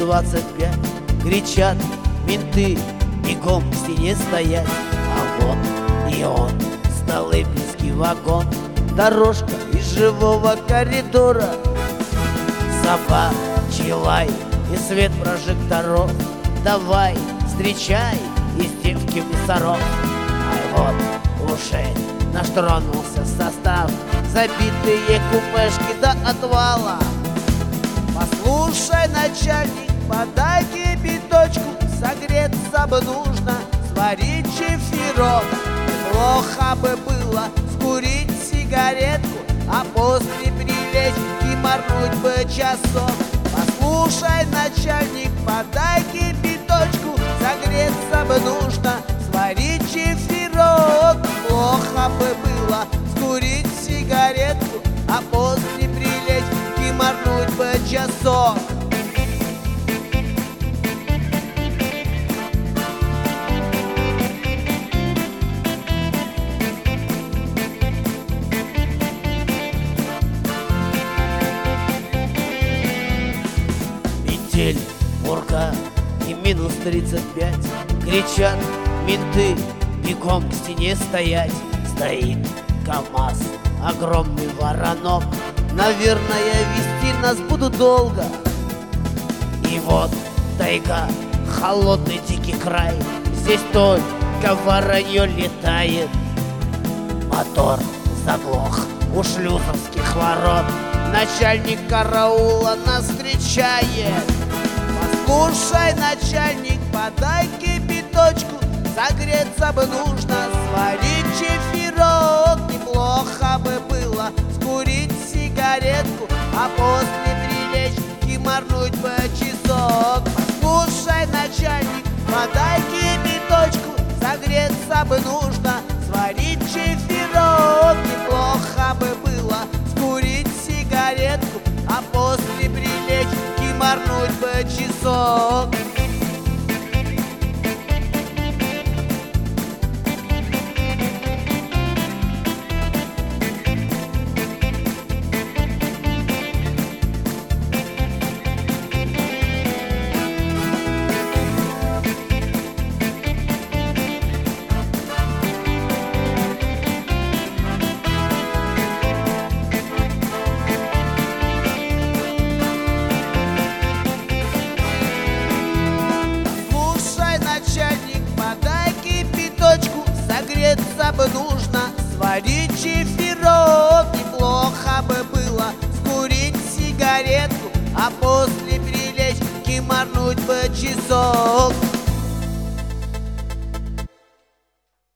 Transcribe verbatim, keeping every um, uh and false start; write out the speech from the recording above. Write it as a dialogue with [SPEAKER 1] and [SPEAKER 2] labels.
[SPEAKER 1] двадцать пять. Кричат менты, бегом к стене стоять. А вот и он, Столыпинский вагон. Дорожка из живого коридора, собачий лай и свет прожекторов. Давай, встречай издевки мусоров. А вот уже наш тронулся состав, забитые купешки до отвала. Послушай, начальник, подай кипяточку, согреться бы нужно, сварить чефирок. Плохо бы было скурить сигаретку, а после прилечь и морнуть бы часок. Послушай, начальник, подай кипяточку, согреться бы нужно, сварить чефирок. Плохо бы было скурить сигаретку, а после прилечь и морнуть бы часок. Метель, бурка и минус тридцать пять. Кричат менты, бегом к стене стоять. Стоит КамАЗ, огромный воронок. Наверное, вести нас будут долго. И вот тайга, холодный дикий край. Здесь только воронье летает. Мотор заглох у шлюзовских ворот. Начальник караула нас встречает. Послушай, начальник, подай кипяточку, согреться бы нужно, сварить чефирок. Неплохо бы было скурить сигаретку, а после прилечь и морнуть бы часок. Послушай, начальник, подай кипяточку, согреться бы нужно, сварить чефирок. Неплохо бы было скурить сигаретку, а после прилечь и морнуть бы часок. Начальник, подай кипяточку, согреться бы нужно, сварить чефирок. Неплохо бы было скурить сигаретку, а после прилечь и морнуть бы часок.